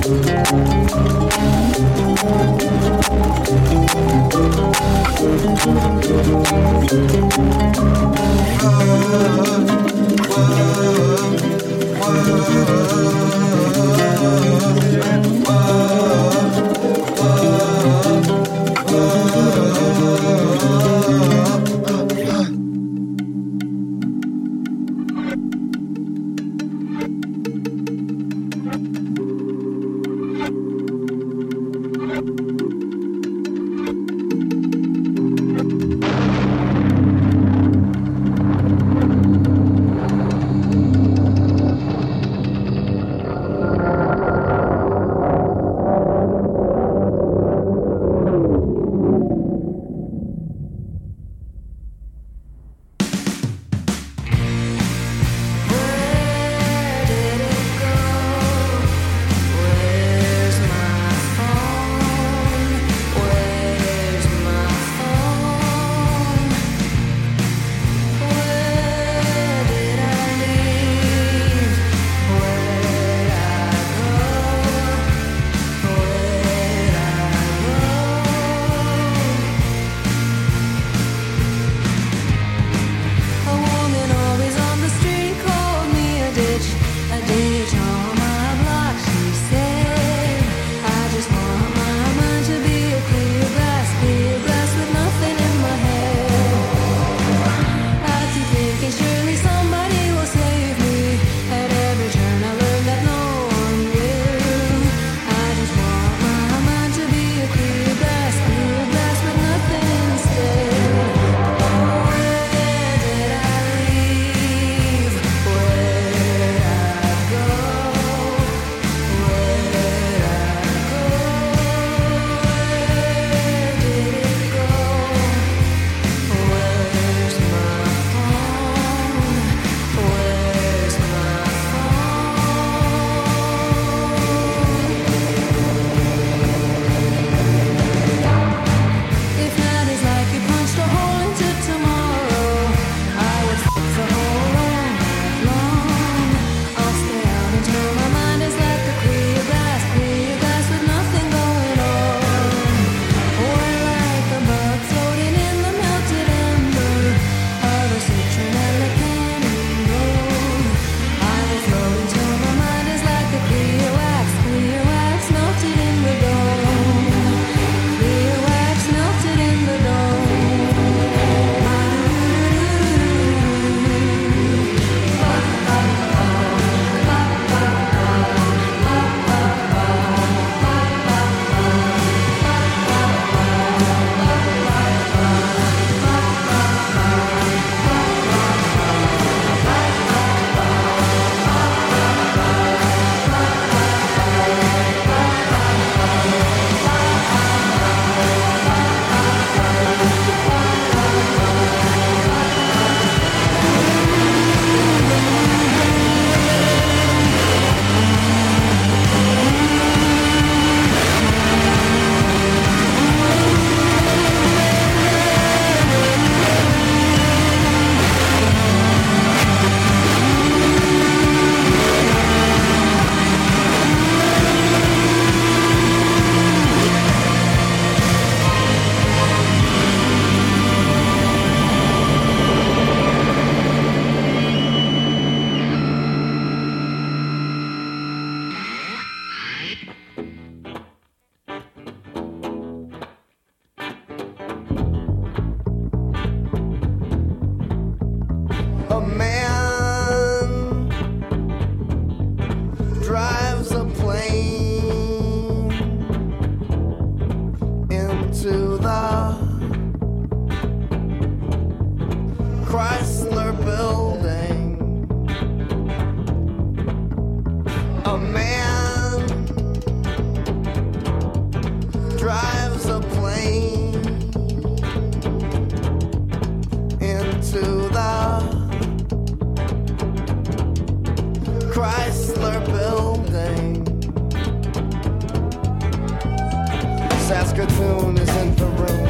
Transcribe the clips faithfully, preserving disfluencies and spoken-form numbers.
Saskatoon is in the room.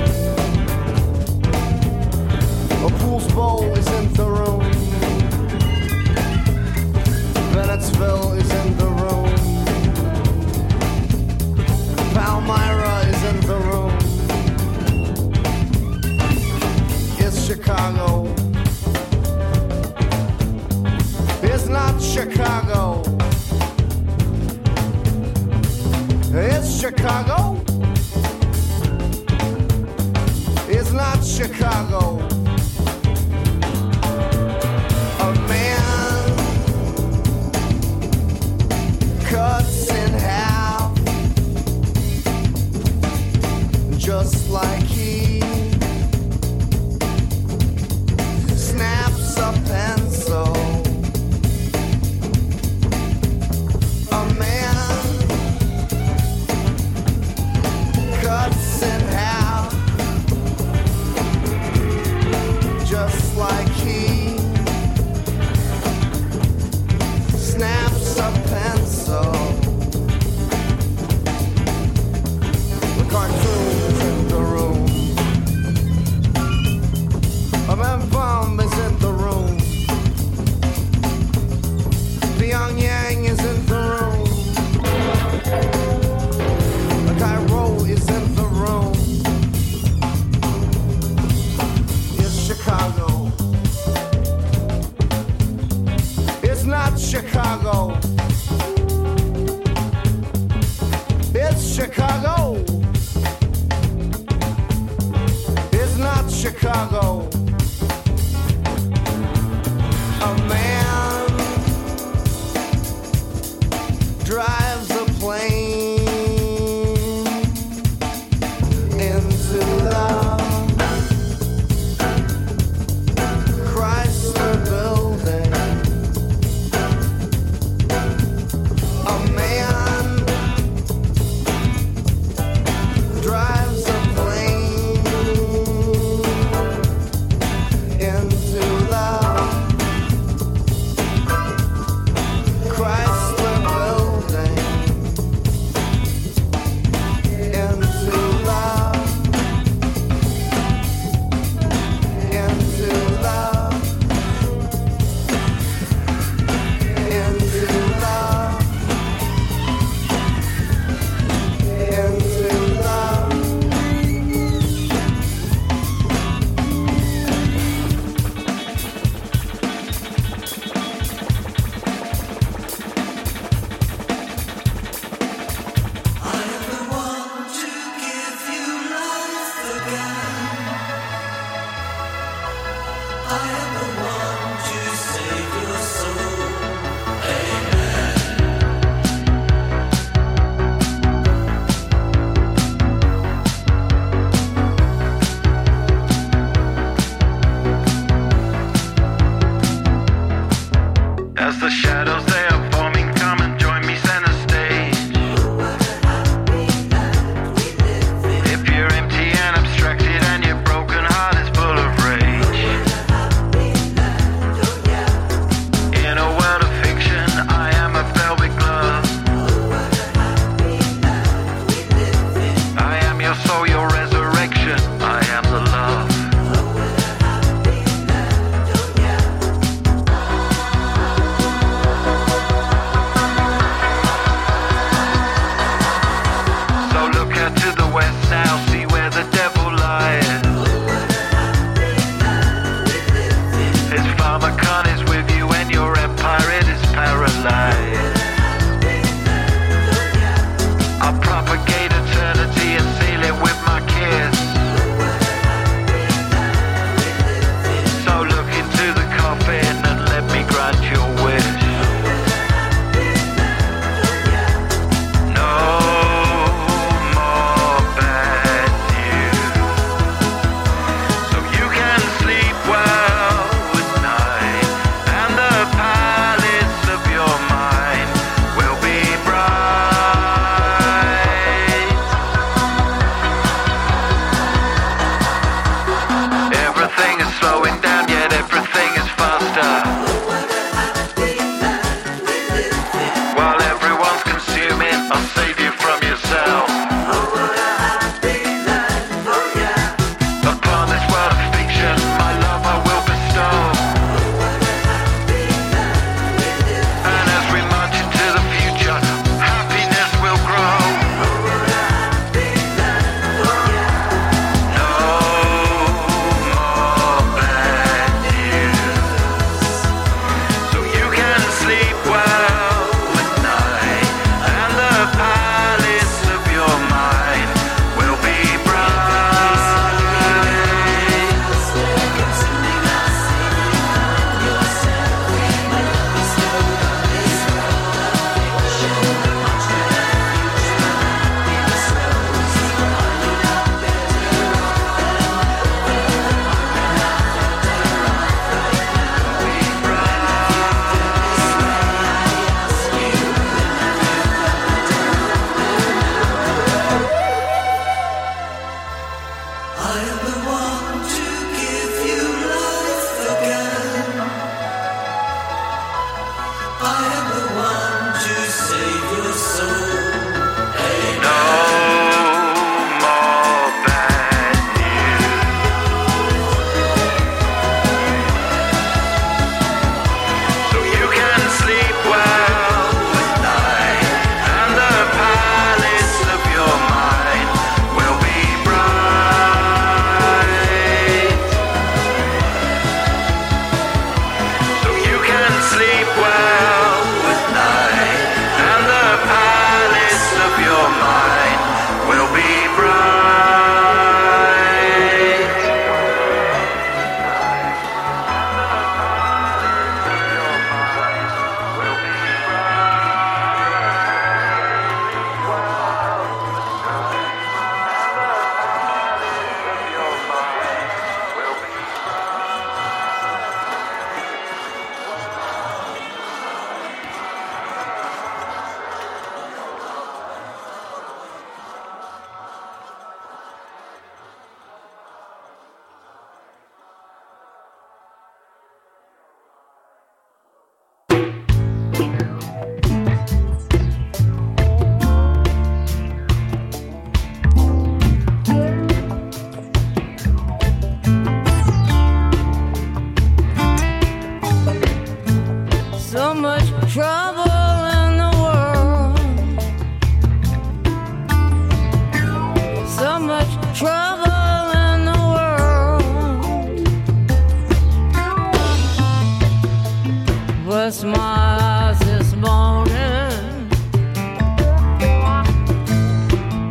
A Pools Bowl is in the room. Bennettsville is in the room. Chicago. It's Chicago. It's not Chicago. A man cuts in half, just like he snaps a pencil. A man cuts in half, just like he snaps a pencil. The cartoon is in the room. A man bomb is in the room. Pyongyang is in the room. Cairo is in the room. It's Chicago. It's not Chicago. It's Chicago. It's not Chicago. A man drives a plane into the Chrysler building. A man drives a plane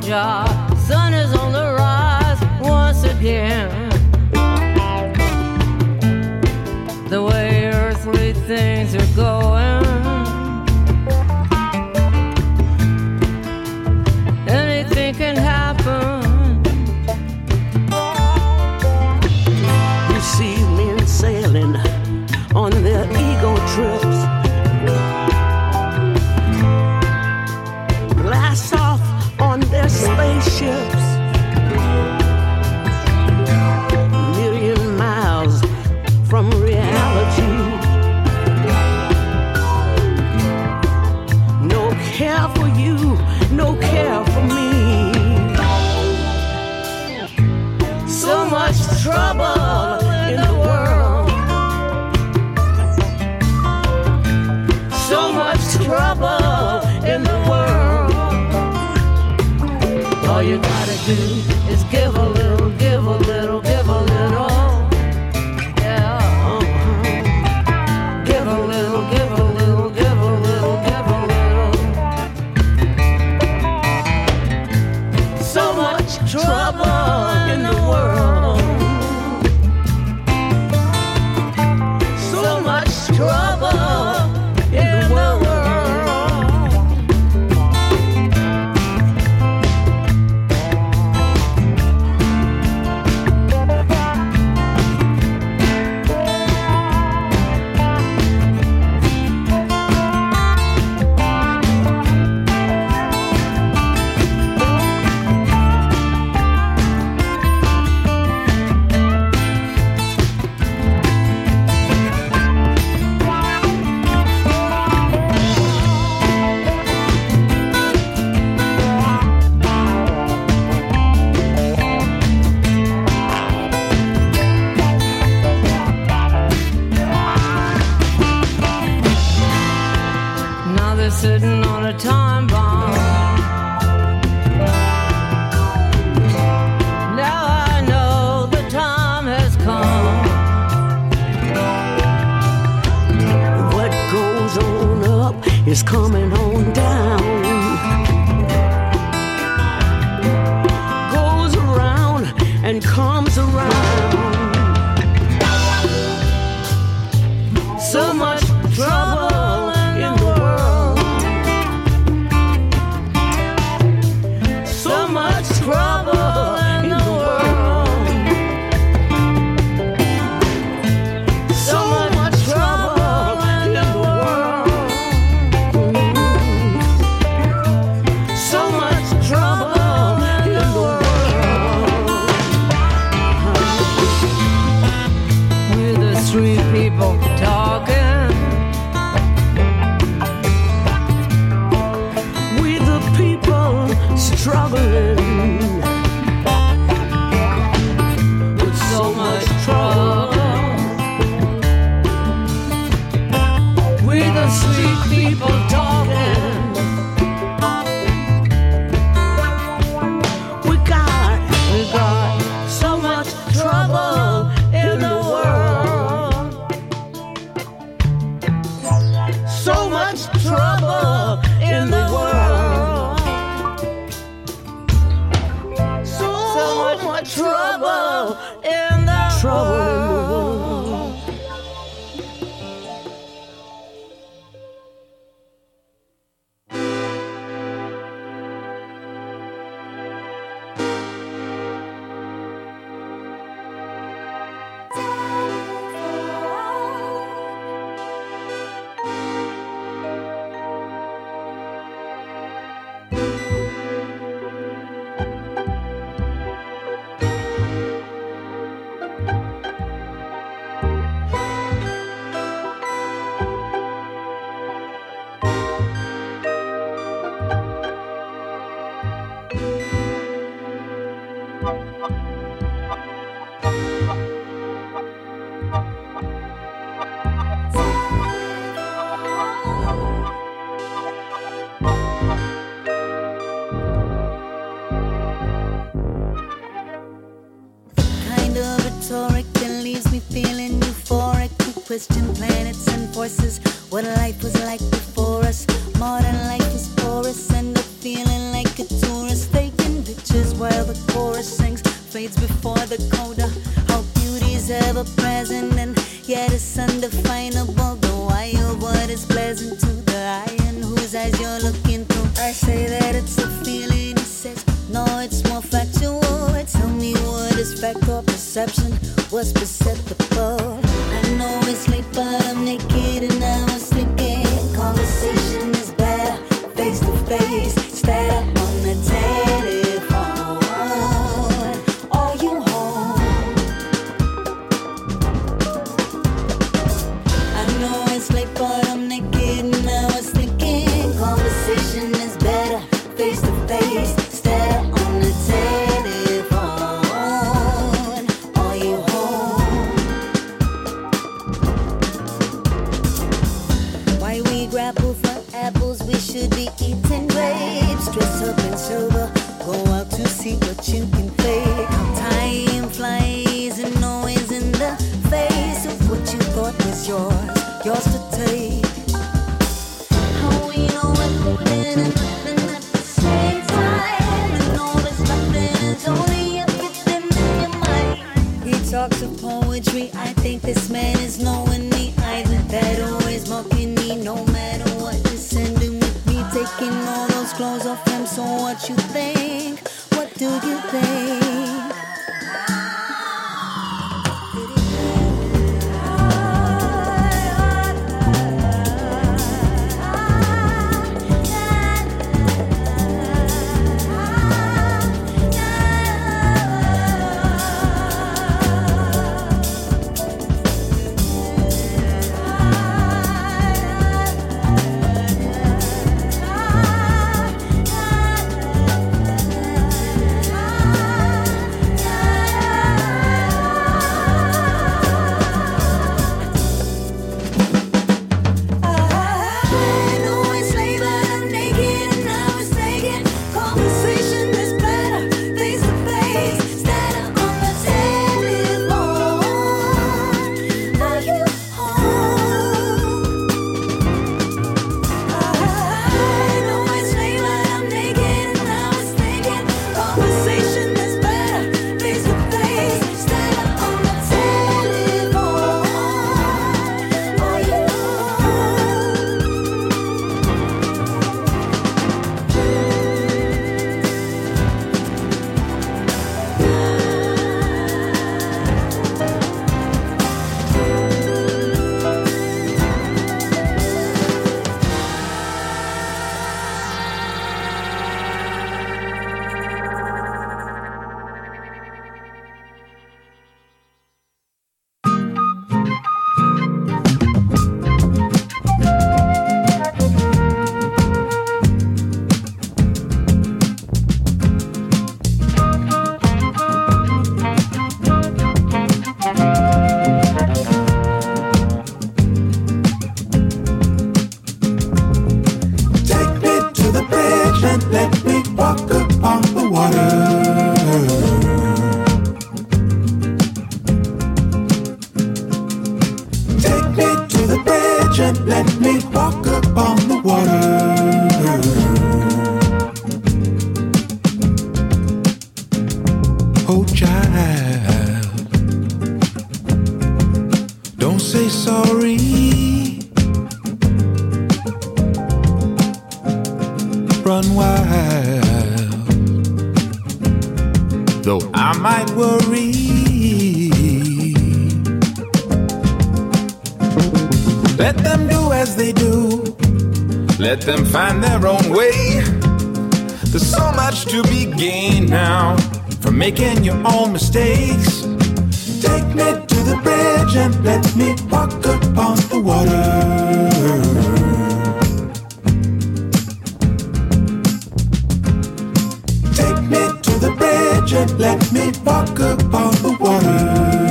Georgia, sun is on the rise once again. The way earthly things are going, anything can happen. You see men sailing on their ego trips, blast off on their spaceships, million miles from reality. No care for you, no care for me. So much trouble in the world, so much trouble in the world. All you gotta do is give a little, give a little, give a little. Trouble in the world, so much trouble in the world. Sitting on a time bomb. Now I know the time has come. What goes on up is coming on down. Goes around and comes around. So much trouble. Trouble in the world, so much trouble in the world, so much trouble in the world. We're the street people talking, we're the people struggling. Street people talking. We got, we got so much trouble in the world. So much trouble in the world. So, so much trouble in the trouble world. In the world. Question planets and forces, what life was like before us. Modern life is porous, end up feeling like a tourist taking while the chorus sings, fades before the coda. How beauty's ever present and yet it's undefinable. The why of what is pleasant to the eye and whose eyes you're looking through. I say that it's a feeling, he says, no, it's more factual. Tell me what is fact or perception, what's perceptible. I know it's late but I'm naked and I was thinking conversation is better, face to face, instead up on the telephone. Are you home? I know it's late but I'm naked and I was thinking conversation is better, face to face, instead up on the telephone. Are you home? Why we grapple for apples, we should be eating grapes. Dress up and sober, go out to see what you can fake. How time flies and always in the face of what you thought was yours, yours to take. How we know everything and nothing at the same time, and all this nothing is only everything in your mind. He talks of poetry, I think this man is knowing me either. That always mocking me, no matter what, descending with me, taking all those clothes off him. So what you think? What do you think? Let them find their own way. There's so much to be gained now from making your own mistakes. Take me to the bridge and let me walk upon the water. Take me to the bridge and let me walk upon the water.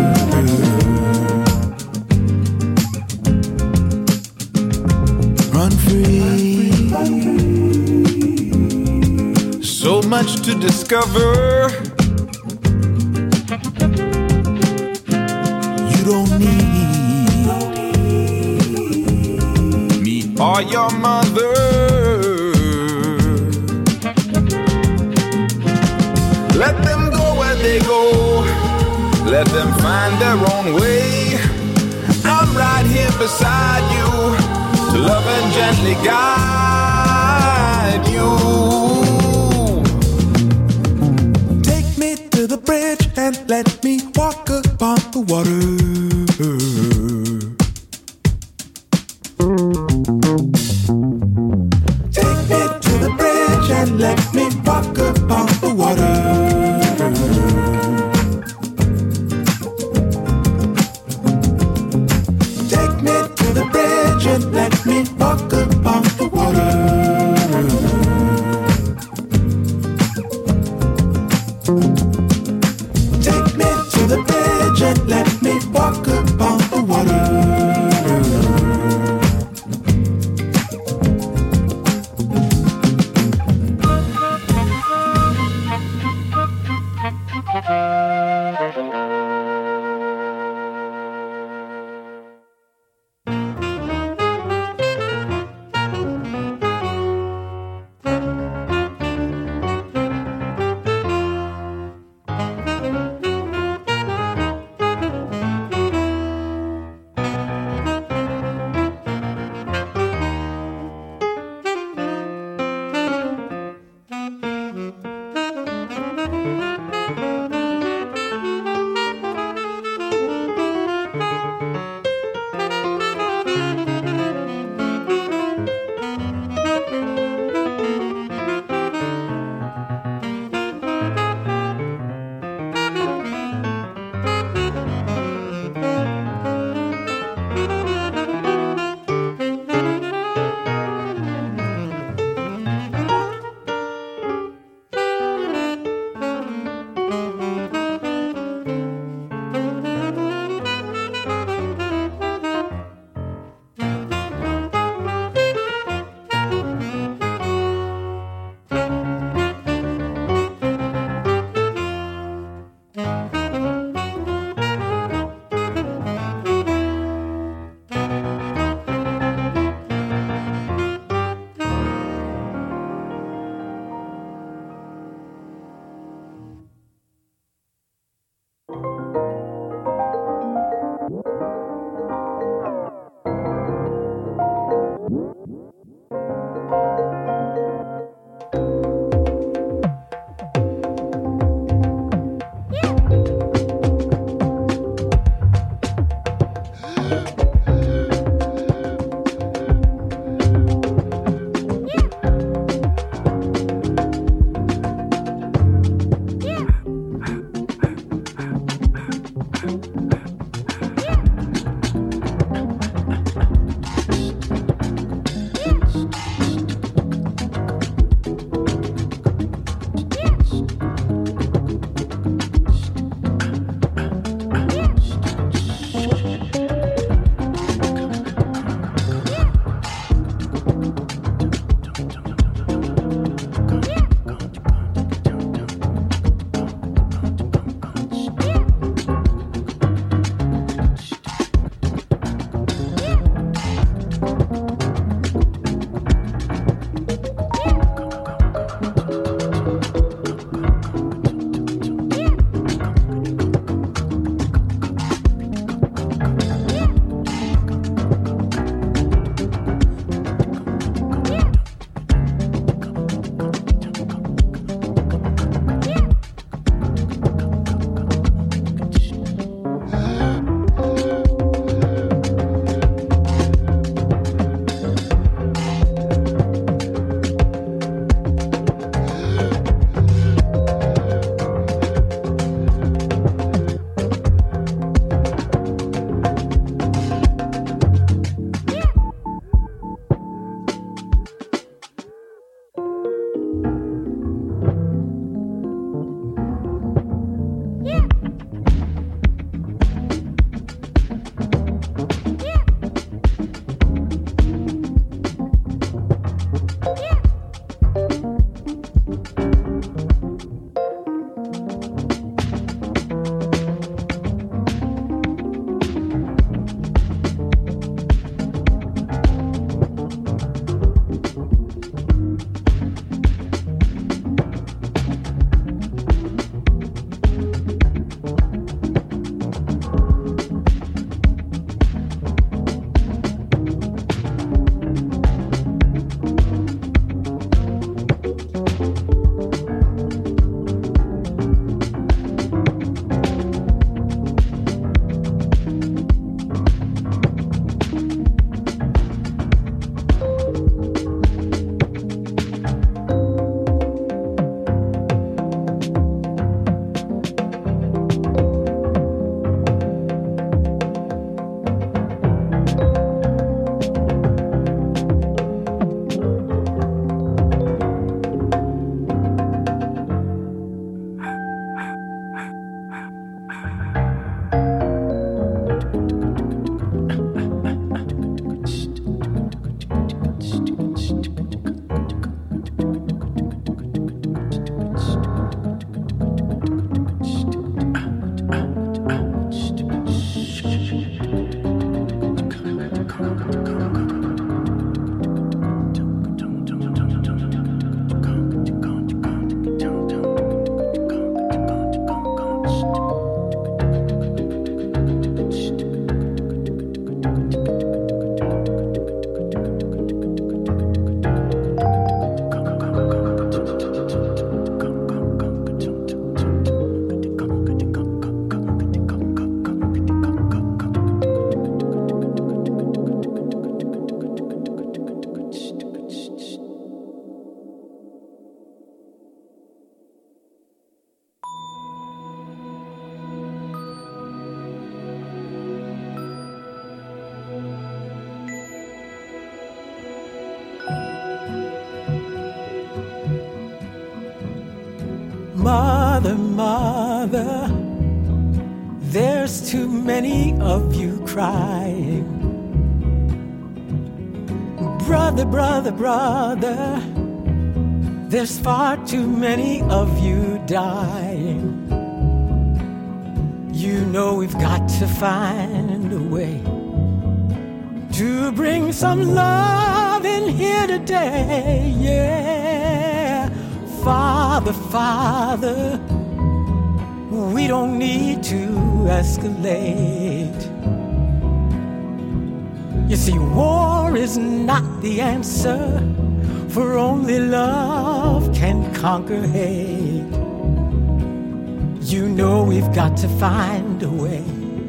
Run free. So much to discover. You don't need me or your mother. Let let them find their own way. I'm right here beside you to love and gently guide you. Take me to the bridge and let me walk upon the water. Take me to the bridge and let me walk upon the water. Take me to the bridge and let me walk upon the water. Take me to the bridge and let me walk upon the water. Mother, mother, there's too many of you crying. Brother, brother, brother, there's far too many of you dying. You know we've got to find a way to bring some love in here today, yeah. Father, Father, we don't need to escalate. You see, war is not the answer, for only love can conquer hate. You know we've got to find a way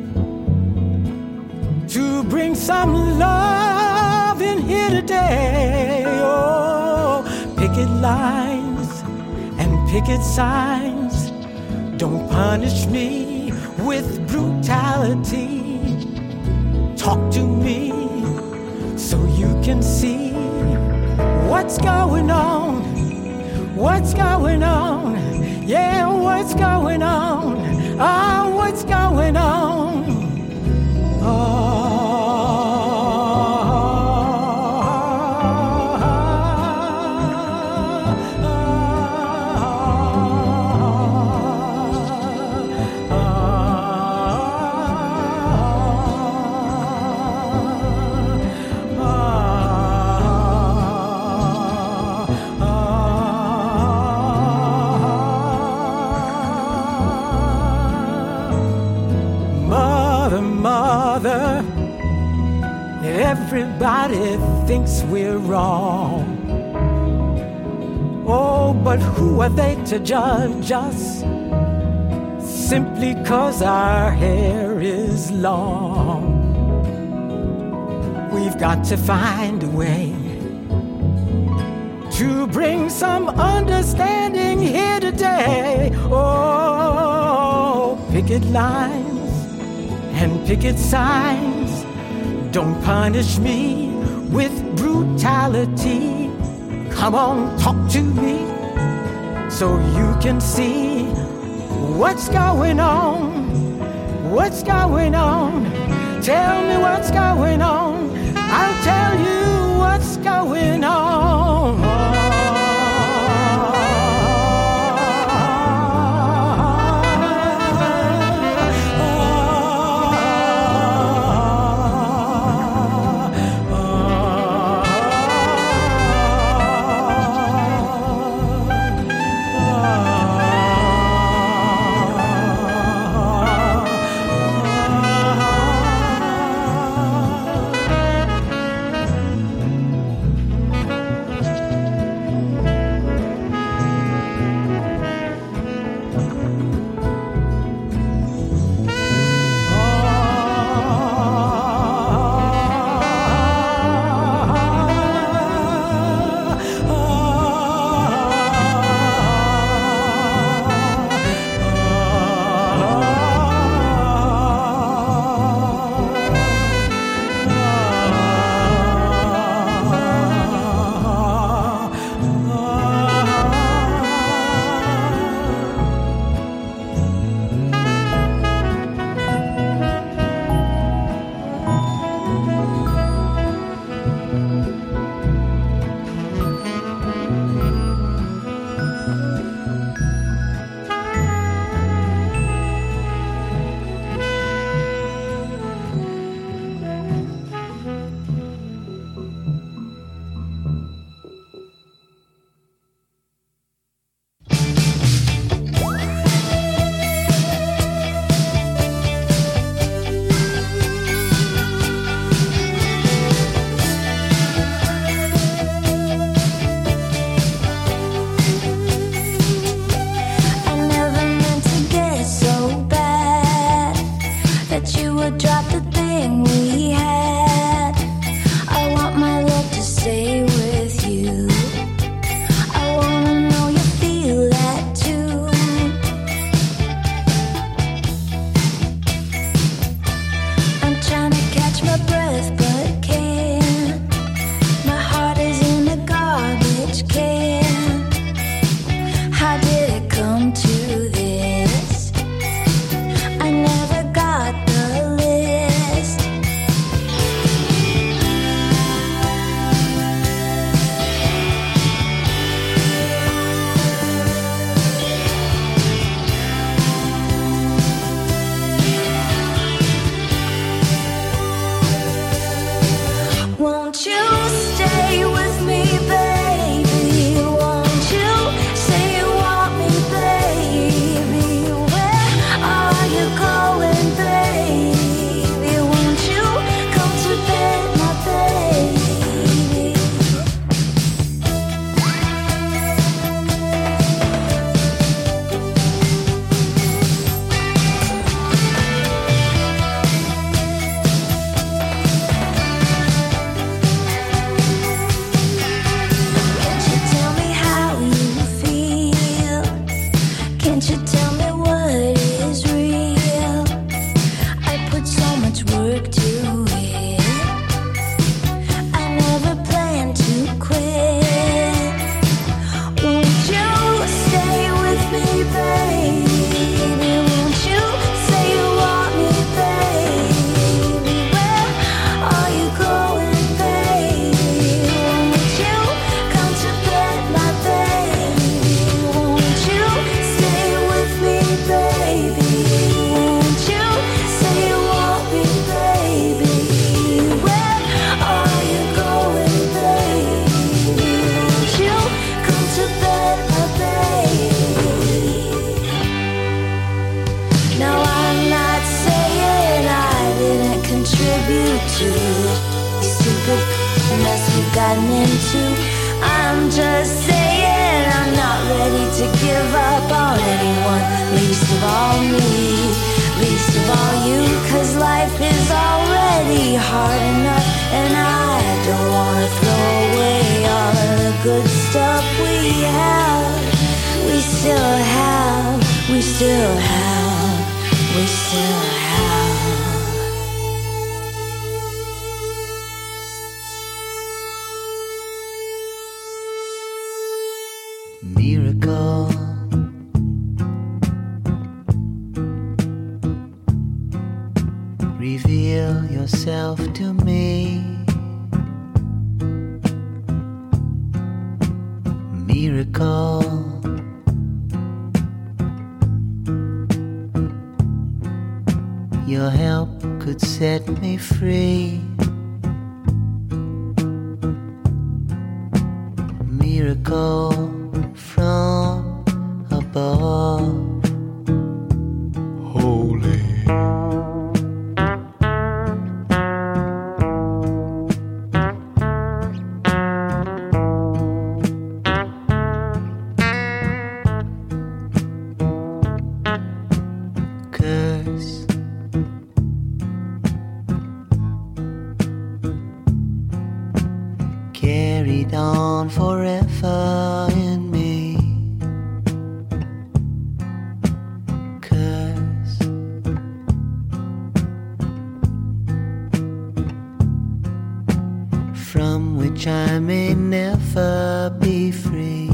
to bring some love in here today. Oh, picket lines and picket signs, don't punish me with brutality. Talk to me so you can see what's going on, what's going on, yeah, what's going on, ah, what's going on. Oh. Everybody thinks we're wrong. Oh, but who are they to judge us? Simply 'cause our hair is long. We've got to find a way to bring some understanding here today. Oh, picket lines and picket signs, don't punish me with brutality. Come on, talk to me so you can see what's going on, what's going on. Tell me what's going on, I'll tell you what's going on. listening to. I'm just saying I'm not ready to give up on anyone, least of all me, least of all you, 'cause life is already hard enough, and I don't wanna throw away all of the good stuff we have. We still have, we still have, we still have. Miracle, reveal yourself to me. Miracle, your help could set me free. Miracle from above. Holy, curse, carried on forever in me. Curse, from which I may never be free.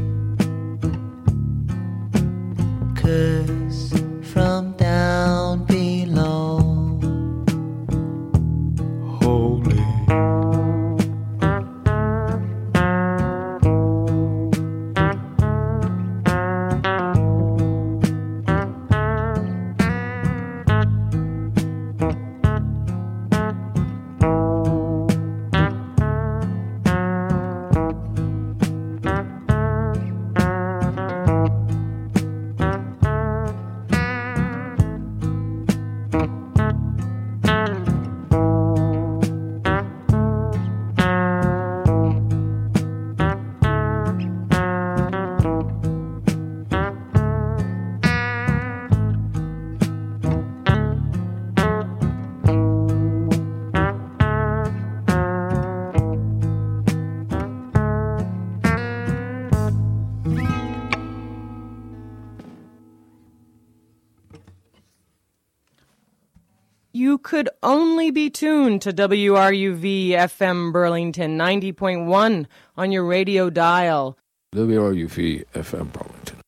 Curse from down below. Holy, You could only be tuned to W R U V F M Burlington ninety point one on your radio dial. W R U V F M Burlington.